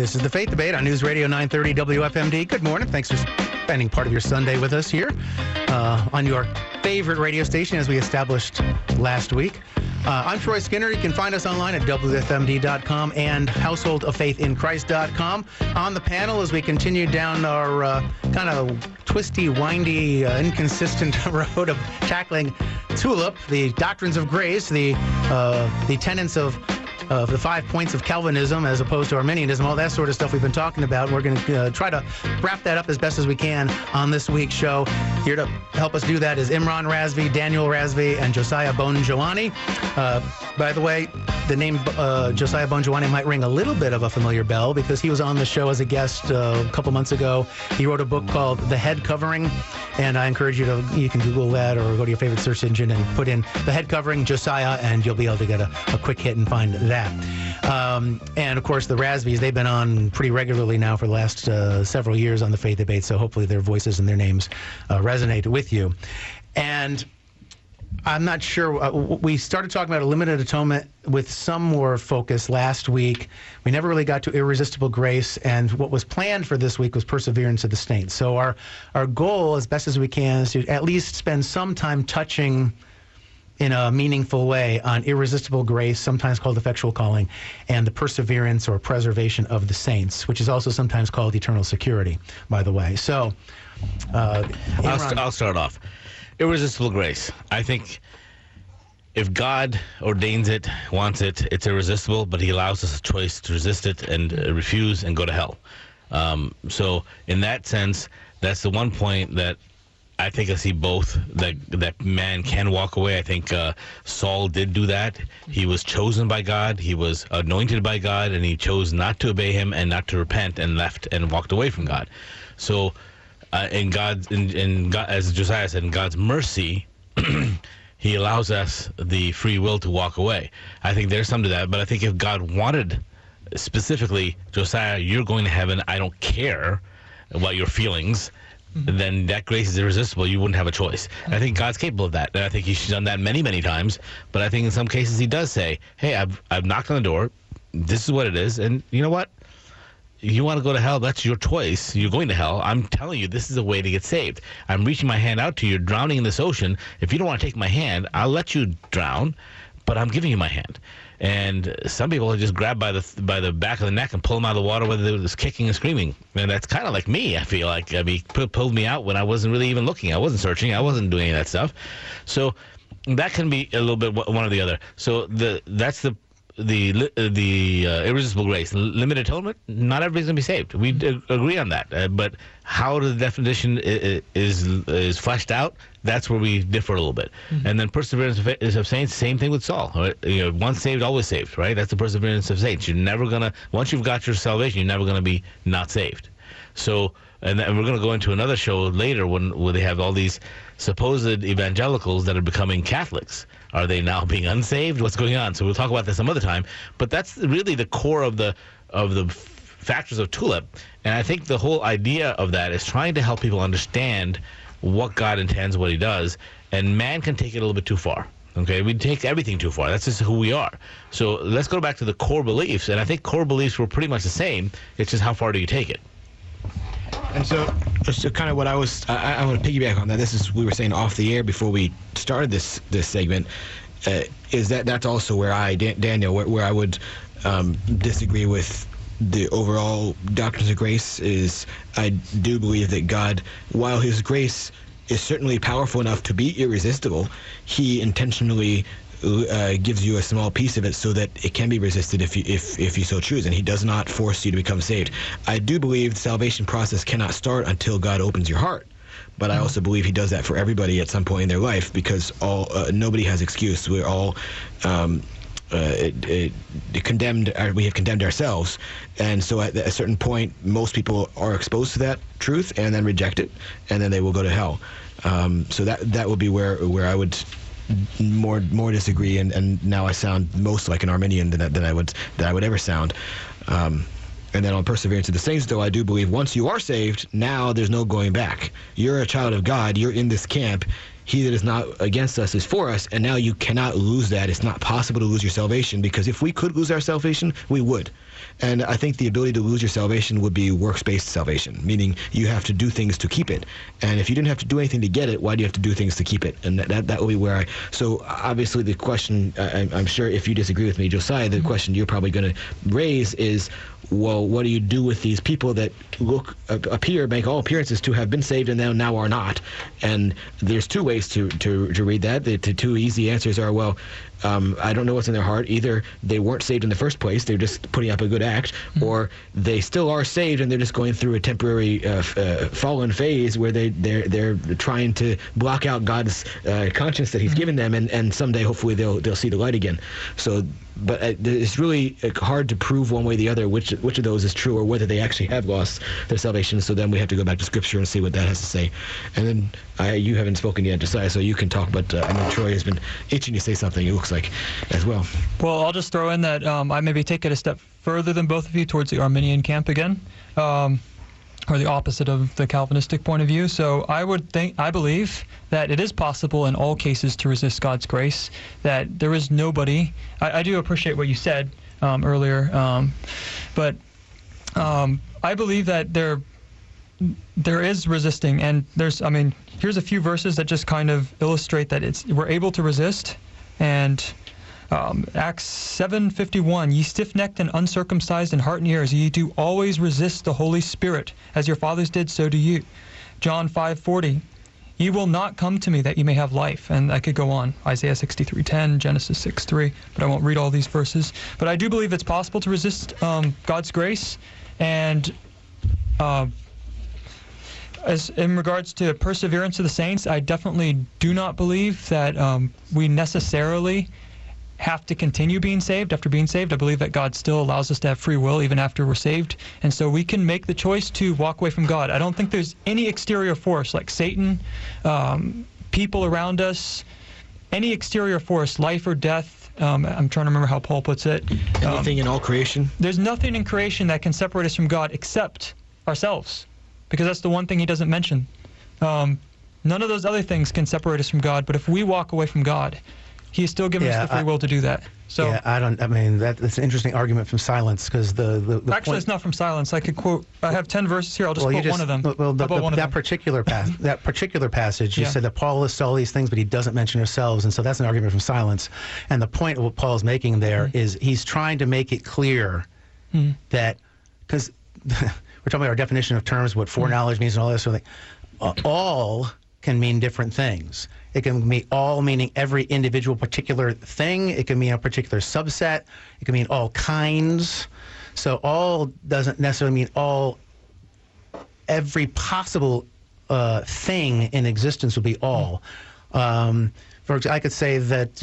This is The Faith Debate on News Radio 930 WFMD. Good morning. Thanks for spending part of your Sunday with us here on your favorite radio station, as we established last week. I'm Troy Skinner. You can find us online at WFMD.com and householdoffaithinchrist.com. On the panel, as we continue down our kind of twisty, windy, inconsistent road of tackling TULIP, the doctrines of grace, the tenets of the 5 points of Calvinism as opposed to Arminianism, all that sort of stuff we've been talking about. We're going to try to wrap that up as best as we can on this week's show. Here to help us do that is Imran Razvi, Daniel Razvi, and Josiah Bongiovanni. By the way, the name Josiah Bongiovanni might ring a little bit of a familiar bell because he was on the show as a guest a couple months ago. He wrote a book called The Head Covering, and I encourage you can Google that or go to your favorite search engine and put in The Head Covering Josiah, and you'll be able to get a quick hit and find that. And of course, the Razvies, they've been on pretty regularly now for the last several years on The Faith Debate, so hopefully their voices and their names resonate with you. And I'm not sure. We started talking about a limited atonement with some more focus last week. We never really got to irresistible grace, and what was planned for this week was perseverance of the saints. So our goal, as best as we can, is to at least spend some time touching in a meaningful way on irresistible grace, sometimes called effectual calling, and the perseverance or preservation of the saints, which is also sometimes called eternal security, by the way. So I'll start off. Irresistible grace. I think if God ordains it, wants it, it's irresistible, but he allows us a choice to resist it and refuse and go to hell. So in that sense, that's the one point that I think I see both, that man can walk away. I think Saul did do that. He was chosen by God. He was anointed by God, and he chose not to obey him and not to repent and left and walked away from God. So in God, as Josiah said, in God's mercy, he allows us the free will to walk away. I think there's some to that, but I think if God wanted specifically, Josiah, you're going to heaven, I don't care about your feelings, then that grace is irresistible. You wouldn't have a choice. I think God's capable of that. And I think he's done that many, many times. But I think in some cases he does say, hey, I've knocked on the door. This is what it is. And you know what? You want to go to hell, that's your choice. You're going to hell. I'm telling you, this is a way to get saved. I'm reaching my hand out to you. You're drowning in this ocean. If you don't want to take my hand, I'll let you drown, but I'm giving you my hand. And some people are just grabbed by the back of the neck and pull them out of the water, whether they was kicking and screaming. And that's kind of like me, I feel like. He pulled me out when I wasn't really even looking. I wasn't searching. I wasn't doing any of that stuff. So that can be a little bit one or the other. So that's the irresistible grace. Limited atonement, not everybody's going to be saved. We agree on that. But how the definition is fleshed out, that's where we differ a little bit. Mm-hmm. And then perseverance of saints, same thing with Saul. Right? Once saved, always saved, right? That's the perseverance of saints. You're never going to, once you've got your salvation, you're never going to be not saved. So, and we're going to go into another show later where they have all these supposed evangelicals that are becoming Catholics. Are they now being unsaved? What's going on? So we'll talk about this some other time. But that's really the core of the factors of TULIP. And I think the whole idea of that is trying to help people understand what God intends, what he does. And man can take it a little bit too far. Okay, we take everything too far. That's just who we are. So let's go back to the core beliefs. And I think core beliefs were pretty much the same. It's just how far do you take it? And so kind of what I want to piggyback on that. This is, we were saying off the air before we started this segment, is that's also where Daniel, where I would disagree with the overall doctrines of grace. Is I do believe that God, while his grace is certainly powerful enough to be irresistible, he intentionally gives you a small piece of it so that it can be resisted if you so choose, and he does not force you to become saved. I do believe the salvation process cannot start until God opens your heart, but I also believe he does that for everybody at some point in their life, because nobody has excuse. We're all condemned. We have condemned ourselves, and so at a certain point, most people are exposed to that truth and then reject it, and then they will go to hell. So that would be where I would more disagree, and now I sound most like an Arminian than I would ever sound. And then on perseverance of the saints, though, I do believe once you are saved, now there's no going back. You're a child of God. You're in this camp. he that is not against us is for us, and now you cannot lose that. It's not possible to lose your salvation, because if we could lose our salvation, we would. And I think the ability to lose your salvation would be works-based salvation, meaning you have to do things to keep it. And if you didn't have to do anything to get it, why do you have to do things to keep it? And that would be where so obviously the question, I'm sure if you disagree with me, Josiah, the question you're probably going to raise is, well, what do you do with these people that make all appearances to have been saved and now are not? And there's two ways to read that. The two easy answers are, well, I don't know what's in their heart. Either they weren't saved in the first place, they're just putting up a good act, or they still are saved and they're just going through a temporary fallen phase where they're trying to block out God's conscience that He's given them, and someday hopefully they'll see the light again. So, but it's really hard to prove one way or the other which of those is true, or whether they actually have lost their salvation. So then we have to go back to Scripture and see what that has to say. And then you haven't spoken yet, Josiah, so you can talk. But I know Troy has been itching to say something, it looks like, as well. Well, I'll just throw in that I maybe take it a step further than both of you towards the Arminian camp again, or the opposite of the Calvinistic point of view. So I believe that it is possible in all cases to resist God's grace, that there is nobody. I do appreciate what you said earlier, but I believe that there is resisting, and here's a few verses that just kind of illustrate that we're able to resist. And Acts 7:51, ye stiff-necked and uncircumcised in heart and ears, ye do always resist the Holy Spirit, as your fathers did, so do you. John 5:40, ye will not come to me that ye may have life. And I could go on. Isaiah 63:10, Genesis 6:3, but I won't read all these verses. But I do believe it's possible to resist God's grace. And as in regards to perseverance of the saints, I definitely do not believe that we necessarily have to continue being saved after being saved. I believe that God still allows us to have free will even after we're saved. And so we can make the choice to walk away from God. I don't think there's any exterior force like Satan, people around us, any exterior force, life or death. I'm trying to remember how Paul puts it. Anything in all creation? There's nothing in creation that can separate us from God except ourselves, because that's the one thing he doesn't mention. None of those other things can separate us from God, but if we walk away from God, He's still given us the free will to do that. So that's an interesting argument from silence, because the actually it's not from silence. I could quote. I have 10 verses here. I'll just quote one of them. Well, that particular passage, you said that Paul lists all these things, but he doesn't mention ourselves, and so that's an argument from silence. And the point of what Paul's making there is he's trying to make it clear that, because we're talking about our definition of terms, what foreknowledge means, and all this sort of thing. All can mean different things. It can mean all, meaning every individual particular thing. It can mean a particular subset. It can mean all kinds. So all doesn't necessarily mean all. Every possible thing in existence would be all. For example, I could say that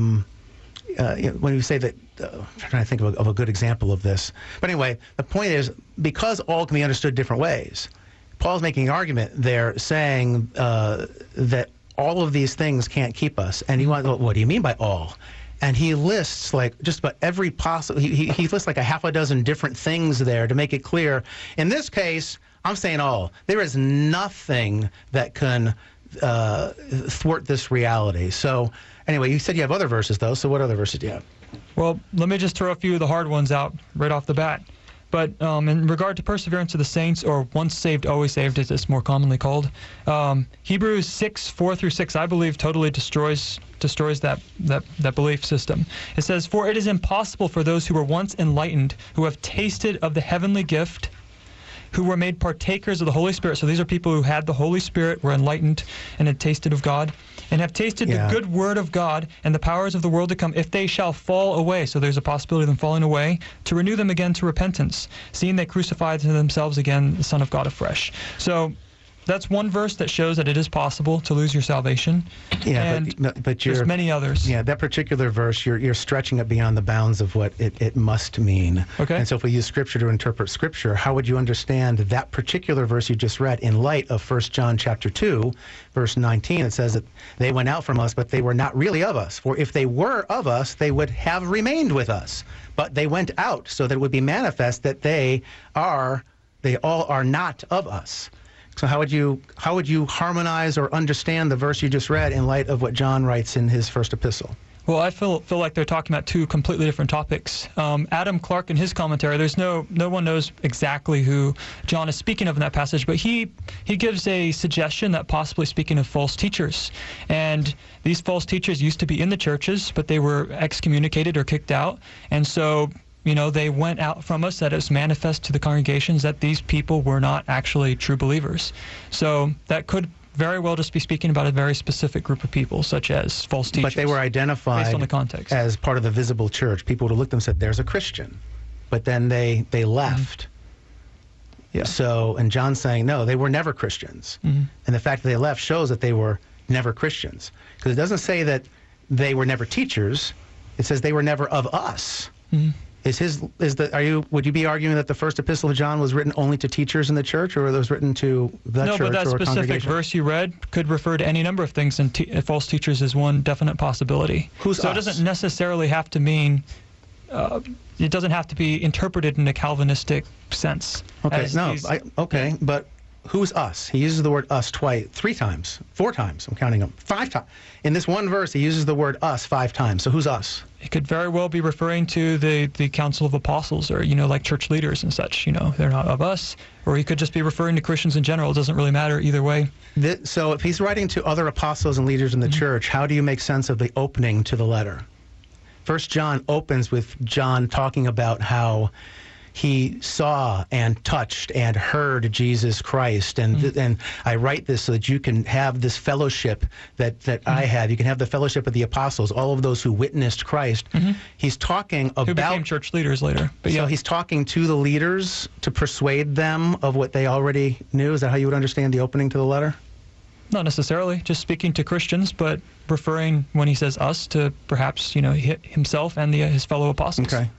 when you say that, I'm trying to think of a good example of this. But anyway, the point is, because all can be understood different ways, Paul's making an argument there saying that all of these things can't keep us. And you want, well, what do you mean by all? And he lists like just about every possible, he lists like a half a dozen different things there to make it clear. In this case, I'm saying all. There is nothing that can thwart this reality. So anyway, you said you have other verses though. So what other verses do you have? Well, let me just throw a few of the hard ones out right off the bat. But in regard to perseverance of the saints, or once saved, always saved, as it's more commonly called, Hebrews 6:4-6, I believe, totally destroys that belief system. It says, "For it is impossible for those who were once enlightened, who have tasted of the heavenly gift, who were made partakers of the Holy Spirit." So these are people who had the Holy Spirit, were enlightened, and had tasted of God, and have tasted the good word of God and the powers of the world to come, if they shall fall away. So there's a possibility of them falling away, to renew them again to repentance, seeing they crucified to themselves again the Son of God afresh. So that's one verse that shows that it is possible to lose your salvation. Yeah, and but there's many others. Yeah, that particular verse, you're stretching it beyond the bounds of what it must mean. Okay. And so if we use Scripture to interpret Scripture, how would you understand that particular verse you just read in light of 1 John chapter 2, verse 19? It says that they went out from us, but they were not really of us. For if they were of us, they would have remained with us. But they went out, so that it would be manifest that they all are not of us. So how would you harmonize or understand the verse you just read in light of what John writes in his first epistle? Well, I feel like they're talking about two completely different topics. Adam Clark, in his commentary, there's no one knows exactly who John is speaking of in that passage, but he gives a suggestion that possibly speaking of false teachers. And these false teachers used to be in the churches, but they were excommunicated or kicked out. And so, they went out from us, that it was manifest to the congregations that these people were not actually true believers. So that could very well just be speaking about a very specific group of people, such as false teachers. But they were identified based on the context as part of the visible church. People would have looked at them and said, there's a Christian. But then they left. Mm-hmm. Yeah. So, and John's saying, no, they were never Christians. Mm-hmm. And the fact that they left shows that they were never Christians. Because it doesn't say that they were never teachers. It says they were never of us. Mm-hmm. Would you be arguing that the first epistle of John was written only to teachers in the church, or it was written to the church or a congregation? No, but that specific verse you read could refer to any number of things, and false teachers is one definite possibility. Who's us? So it doesn't necessarily have to mean, it doesn't have to be interpreted in a Calvinistic sense. Okay, but who's us? He uses the word us twice, 3 times, 4 times, I'm counting them, 5 times. In this one verse, he uses the word us 5 times. So who's us? It could very well be referring to the Council of Apostles, or, like church leaders and such. They're not of us. Or he could just be referring to Christians in general. It doesn't really matter either way. So if he's writing to other apostles and leaders in the church, how do you make sense of the opening to the letter? 1 John opens with John talking about how he saw and touched and heard Jesus Christ, and I write this so that you can have this fellowship that I have. You can have the fellowship of the apostles, all of those who witnessed Christ. Mm-hmm. He's talking about... Who became church leaders later. But so he's talking to the leaders to persuade them of what they already knew. Is that how you would understand the opening to the letter? Not necessarily, just speaking to Christians, but referring, when he says us, to perhaps, himself and his fellow apostles. Okay.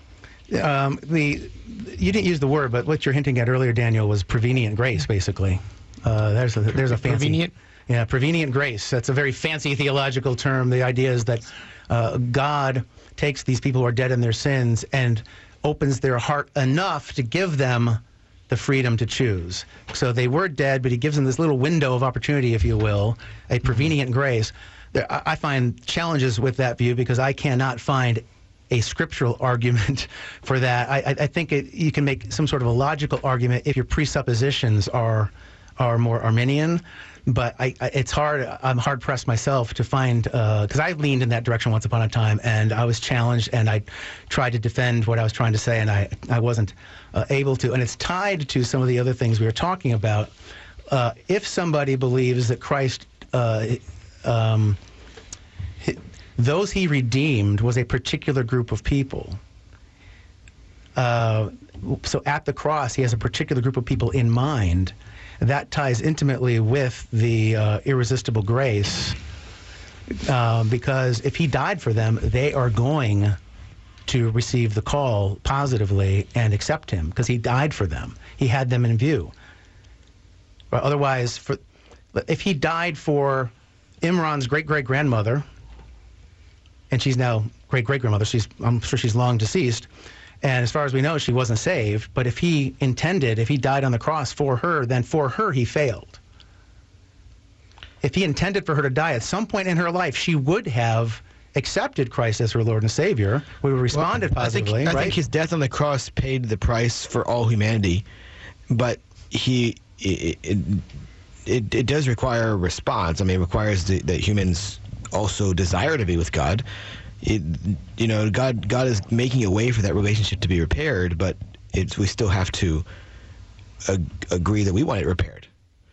You didn't use the word, but what you're hinting at earlier, Daniel, was prevenient grace, basically. There's a fancy... Prevenient? Yeah, prevenient grace. That's a very fancy theological term. The idea is that God takes these people who are dead in their sins and opens their heart enough to give them the freedom to choose. So they were dead, but he gives them this little window of opportunity, if you will, a prevenient grace. I find challenges with that view because I cannot find a scriptural argument for that. I think you can make some sort of a logical argument if your presuppositions are more Arminian, but it's hard. I'm hard pressed myself to find, because I leaned in that direction once upon a time, and I was challenged, and I tried to defend what I was trying to say, and I wasn't able to. And it's tied to some of the other things we were talking about. If somebody believes that Christ those he redeemed was a particular group of people. So at the cross, he has a particular group of people in mind. That ties intimately with the irresistible grace, because if he died for them, they are going to receive the call positively and accept him, because he died for them. He had them in view. But otherwise, if he died for Imran's great-great-grandmother, and she's now great-great-grandmother, I'm sure she's long deceased, and as far as we know, she wasn't saved. But if he died on the cross for her, then for her he failed. If he intended for her to die at some point in her life, she would have accepted Christ as her Lord and Savior, would have responded positively. I think his death on the cross paid the price for all humanity, but it does require a response. I mean, it requires that humans also desire to be with God. God is making a way for that relationship to be repaired, but we still have to agree that we want it repaired.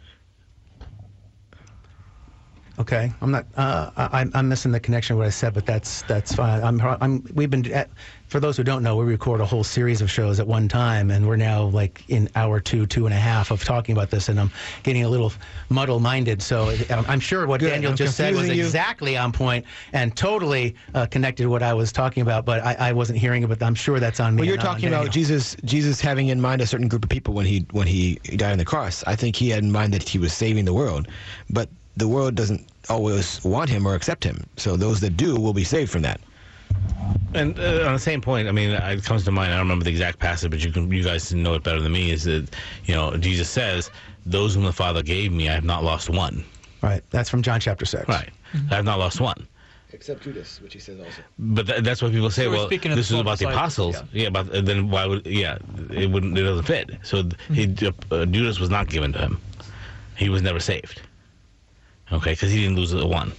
Okay, I'm not. I'm missing the connection of what I said, but that's fine. We've been. For those who don't know, we record a whole series of shows at one time, and we're now like in hour 2.5 of talking about this, and I'm getting a little muddle-minded. So I'm sure what Daniel just said was exactly on point and totally connected to what I was talking about, but I wasn't hearing it. But I'm sure that's on me. Well, you're talking about Jesus having in mind a certain group of people when he died on the cross. I think he had in mind that he was saving the world, but the world doesn't always want him or accept him. So those that do will be saved from that. And on the same point, I mean, it comes to mind, I don't remember the exact passage, but you guys know it better than me, is that, Jesus says those whom the Father gave me, I have not lost one. Right. That's from John chapter 6. Right. I have not lost one. Except Judas, which he says also. But that's why people say, So well, this is about the apostles. Yeah, but then why would, it doesn't fit. So Judas was not given to him. He was never saved. Okay, because he didn't lose the one.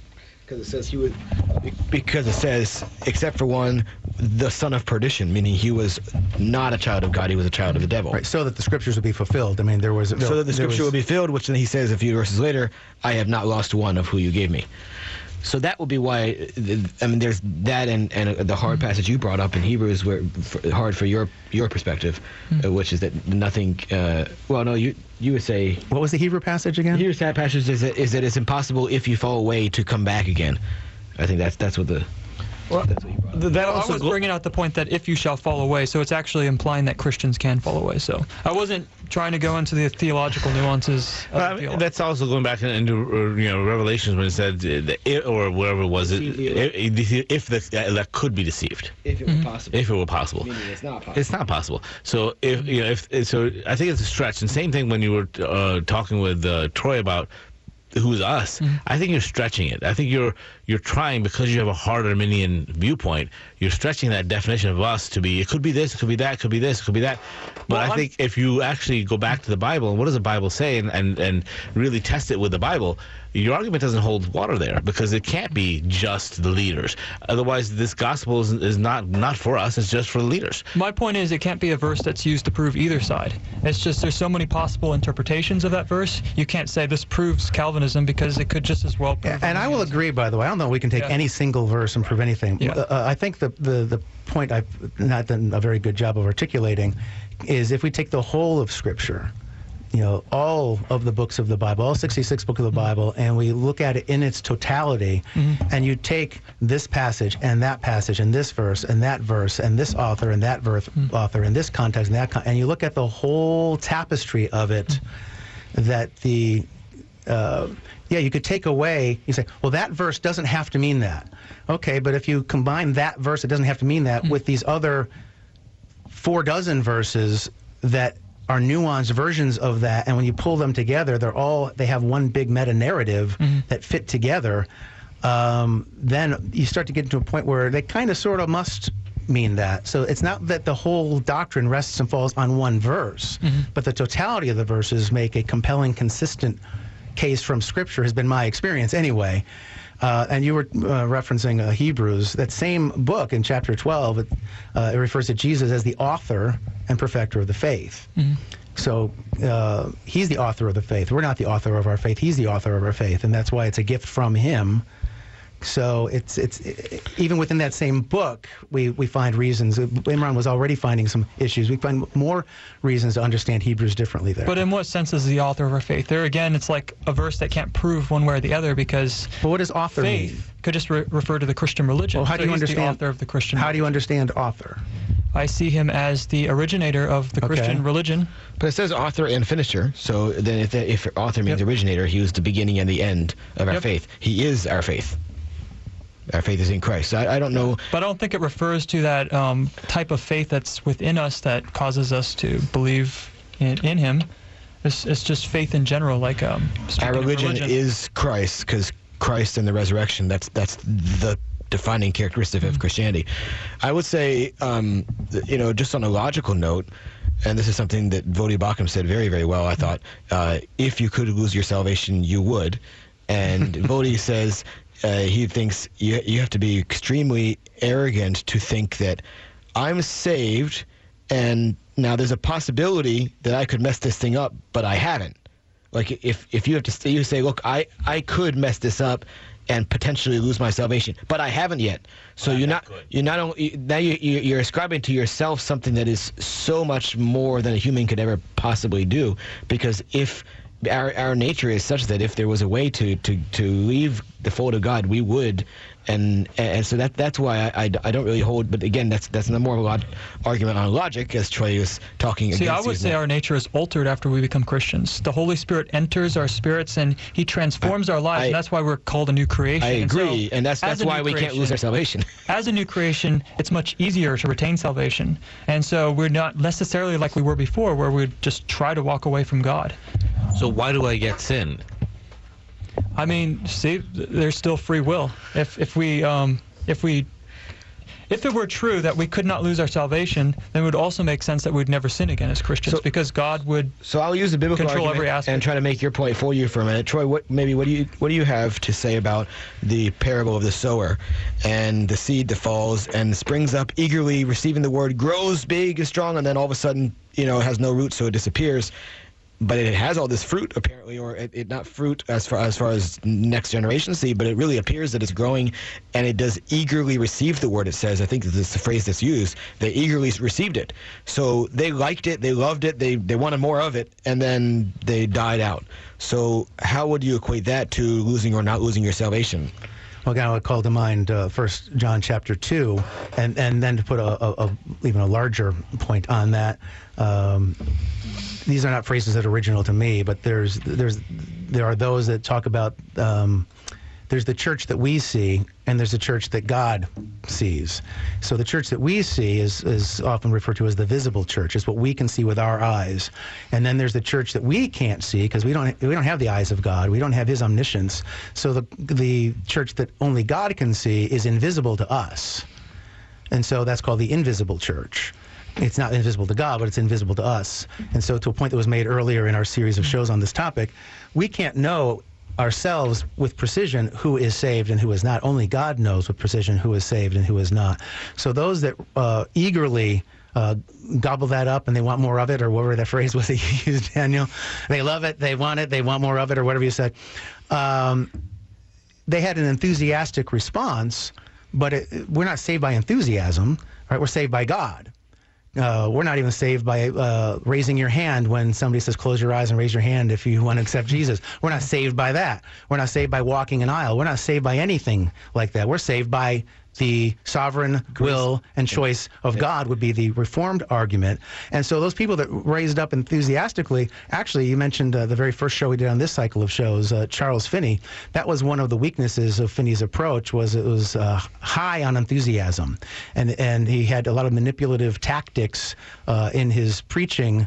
Because it says, except for one, the son of perdition, meaning he was not a child of God, he was a child of the devil. Right, so that the scriptures would be fulfilled. I mean, so that the scripture would be filled, which then he says a few verses later, I have not lost one of who you gave me. So that would be why, I mean, there's that and the hard passage you brought up in Hebrews, where hard for your perspective, which is that nothing, well, no, you would say... What was the Hebrew passage again? The Hebrew passage is that it's impossible if you fall away to come back again. I think that's what the... Well, I was bringing out the point that if you shall fall away, so it's actually implying that Christians can fall away. So I wasn't trying to go into the theological nuances. That's also going back into Revelations when it said, or wherever it was, if that could be deceived. If it were possible. If it were possible. Meaning it's not possible. It's not possible. So so I think it's a stretch. And same thing when you were talking with Troy about who's us. I think you're stretching it. I think you're trying, because you have a hard Arminian viewpoint, you're stretching that definition of us to be, it could be this, it could be that, it could be this, it could be that. But I think if you actually go back to the Bible, and what does the Bible say, and really test it with the Bible, your argument doesn't hold water there, because it can't be just the leaders. Otherwise, this gospel is not for us, it's just for the leaders. My point is, it can't be a verse that's used to prove either side. It's just there's so many possible interpretations of that verse, you can't say this proves Calvinism, because it could just as well prove... And I will agree, by the way, I don't know if we can take any single verse and prove anything. I think the point I've not done a very good job of articulating is, if we take the whole of Scripture, all of the books of the Bible, all 66 books of the Bible, and we look at it in its totality, and you take this passage and this verse and that verse and this author and that author and this context and that and you look at the whole tapestry of it, that you could take away, you say, well, that verse doesn't have to mean that. Okay, but if you combine that verse, it doesn't have to mean that, with these other 46 verses that are nuanced versions of that, and when you pull them together, they have one big meta-narrative that fit together, then you start to get to a point where they kind of sort of must mean that. So it's not that the whole doctrine rests and falls on one verse, but the totality of the verses make a compelling, consistent case from Scripture, has been my experience anyway. And you were referencing Hebrews. That same book in chapter 12, it refers to Jesus as the author and perfecter of the faith. So he's the author of the faith. We're not the author of our faith. He's the author of our faith, and that's why it's a gift from him. So it's even within that same book, we find reasons. Imran was already finding some issues. We find more reasons to understand Hebrews differently there. But in what sense is the author of our faith? There again, it's like a verse that can't prove one way or the other, because but what does author faith mean? Could just refer to the Christian religion. Well, how do you understand the author of the Christian How do you understand author? I see him as the originator of the Christian religion. But it says author and finisher, so then if author means originator, he was the beginning and the end of our faith. He is our faith. Our faith is in Christ. So I don't know. But I don't think it refers to that type of faith that's within us that causes us to believe in him. It's just faith in general, like our religion is Christ, because Christ and the resurrection, that's the defining characteristic of Christianity. I would say, just on a logical note, and this is something that Voddie Baucham said very, very well, I thought, if you could lose your salvation, you would. And Voddie says he thinks you have to be extremely arrogant to think that I'm saved, and now there's a possibility that I could mess this thing up, but I haven't. Like if you have to you say, look, I could mess this up and potentially lose my salvation, but I haven't yet. So you're ascribing to yourself something that is so much more than a human could ever possibly do, because if our nature is such that if there was a way to leave the fold of God, we would, and so that's why I don't really hold. But again, that's no more of an argument on logic, as Troy was talking against. See, I would say our nature is altered after we become Christians. The Holy Spirit enters our spirits and He transforms our lives, and that's why we're called a new creation. I agree, and that's why we can't lose our salvation. As a new creation, it's much easier to retain salvation, and so we're not necessarily like we were before, where we'd just try to walk away from God. So why do I get sin? I mean, see, there's still free will. If it were true that we could not lose our salvation, then it would also make sense that we'd never sin again as Christians, because God would. So I'll use the biblical control argument every aspect and try to make your point for you for a minute. Troy, what do you have to say about the parable of the sower and the seed that falls and springs up eagerly, receiving the word, grows big and strong, and then all of a sudden, it has no root, so it disappears. But it has all this fruit, apparently, or it not fruit as far as next generation seed, but it really appears that it's growing, and it does eagerly receive the word, it says. I think this is the phrase that's used. They eagerly received it. So they liked it, they loved it, they wanted more of it, and then they died out. So how would you equate that to losing or not losing your salvation? Well, again, I would call to mind 1 John chapter 2, and then to put even a larger point on that. These are not phrases that are original to me, but there are those that talk about there's the church that we see, and there's the church that God sees. So the church that we see is often referred to as the visible church. It's what we can see with our eyes. And then there's the church that we can't see because we don't have the eyes of God. We don't have His omniscience. So the church that only God can see is invisible to us. And so that's called the invisible church. It's not invisible to God, but it's invisible to us. And so to a point that was made earlier in our series of shows on this topic, we can't know ourselves with precision who is saved and who is not. Only God knows with precision who is saved and who is not. So those that eagerly gobble that up and they want more of it, or whatever that phrase was that you used, Daniel, they love it, they want more of it, or whatever you said, they had an enthusiastic response, but we're not saved by enthusiasm, right? We're saved by God. We're not even saved by raising your hand when somebody says close your eyes and raise your hand if you want to accept Jesus. We're not saved by that. We're not saved by walking an aisle. We're not saved by anything like that. We're saved by the sovereign will and choice of God would be the Reformed argument. And so those people that raised up enthusiastically, actually, you mentioned the very first show we did on this cycle of shows, Charles Finney. That was one of the weaknesses of Finney's approach, was it was high on enthusiasm. And he had a lot of manipulative tactics in his preaching.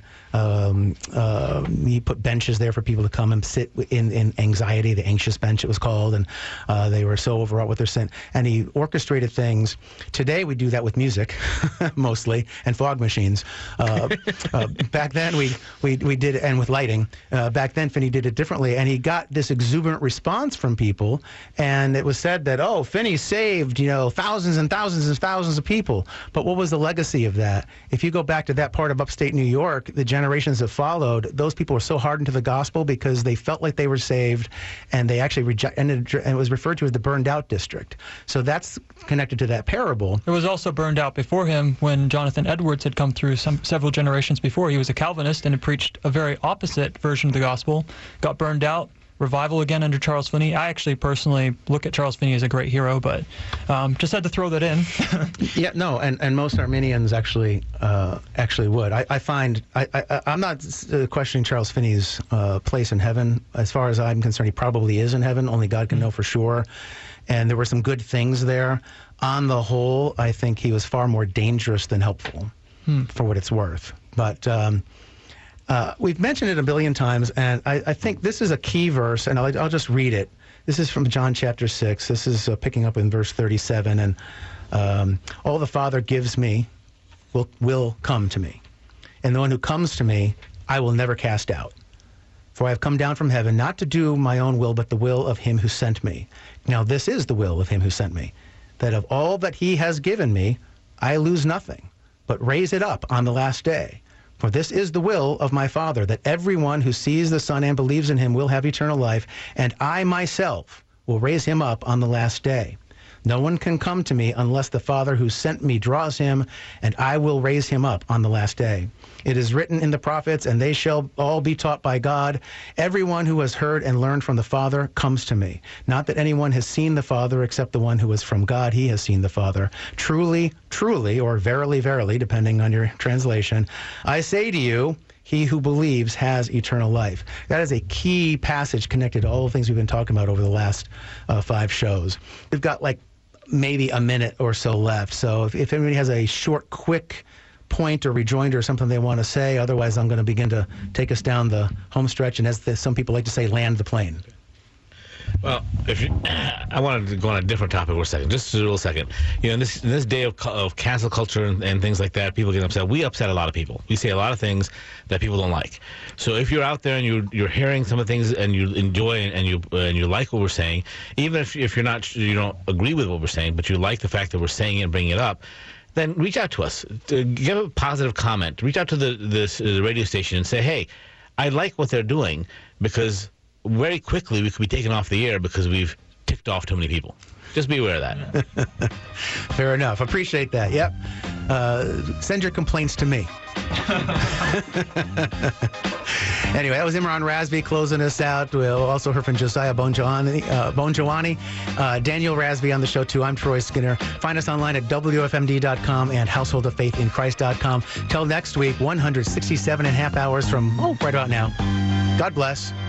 He put benches there for people to come and sit in anxiety, the anxious bench it was called, and they were so overwrought with their sin. And he orchestrated things. Today we do that with music, mostly, and fog machines. Back then we did it, and with lighting. Back then Finney did it differently, and he got this exuberant response from people, and it was said that, oh, Finney saved, thousands and thousands and thousands of people. But what was the legacy of that? If you go back to that part of upstate New York, the generations that followed, those people were so hardened to the gospel because they felt like they were saved, and they actually rejected, and it was referred to as the burned out district. So that's connected to that parable. It was also burned out before him when Jonathan Edwards had come through several generations before. He was a Calvinist and had preached a very opposite version of the gospel, got burned out. Revival again under Charles Finney. I actually personally look at Charles Finney as a great hero, but just had to throw that in. Yeah, no, and most Arminians actually would. I find I'm not questioning Charles Finney's place in heaven. As far as I'm concerned, he probably is in heaven. Only God can know for sure. And there were some good things there. On the whole, I think he was far more dangerous than helpful, for what it's worth. But we've mentioned it a billion times, and I think this is a key verse, and I'll just read it. This is from John chapter 6. This is picking up in verse 37, and all the Father gives me will come to me, and the one who comes to me I will never cast out. For I have come down from heaven not to do my own will, but the will of him who sent me. Now this is the will of him who sent me, that of all that he has given me I lose nothing, but raise it up on the last day. For this is the will of my Father, that everyone who sees the Son and believes in him will have eternal life, and I myself will raise him up on the last day. No one can come to me unless the Father who sent me draws him, and I will raise him up on the last day. It is written in the prophets, and they shall all be taught by God. Everyone who has heard and learned from the Father comes to me. Not that anyone has seen the Father except the one who is from God. He has seen the Father. Truly, truly, or verily, verily, depending on your translation, I say to you, he who believes has eternal life. That is a key passage connected to all the things we've been talking about over the last 5 shows. We've got maybe a minute or so left. So if anybody has a short, quick point or rejoinder or something they want to say. Otherwise, I'm going to begin to take us down the home stretch and, as some people like to say, land the plane. Well, I wanted to go on a different topic for a second, just a little second. You know, in this day of cancel culture and things like that, people get upset. We upset a lot of people. We say a lot of things that people don't like. So if you're out there and you're hearing some of the things and you enjoy and you like what we're saying, even if you don't agree with what we're saying, but you like the fact that we're saying it and bringing it up, then reach out to us. Give a positive comment. Reach out to the radio station and say, hey, I like what they're doing, because very quickly we could be taken off the air because we've ticked off too many people. Just be aware of that. Fair enough. Appreciate that. Yep. Send your complaints to me. Anyway, that was Imran Razvi closing us out. We'll also hear from Josiah Bonjawani, Daniel Razvi on the show, too. I'm Troy Skinner. Find us online at WFMD.com and householdoffaithinchrist.com. Till next week, 167.5 hours from right about now. God bless.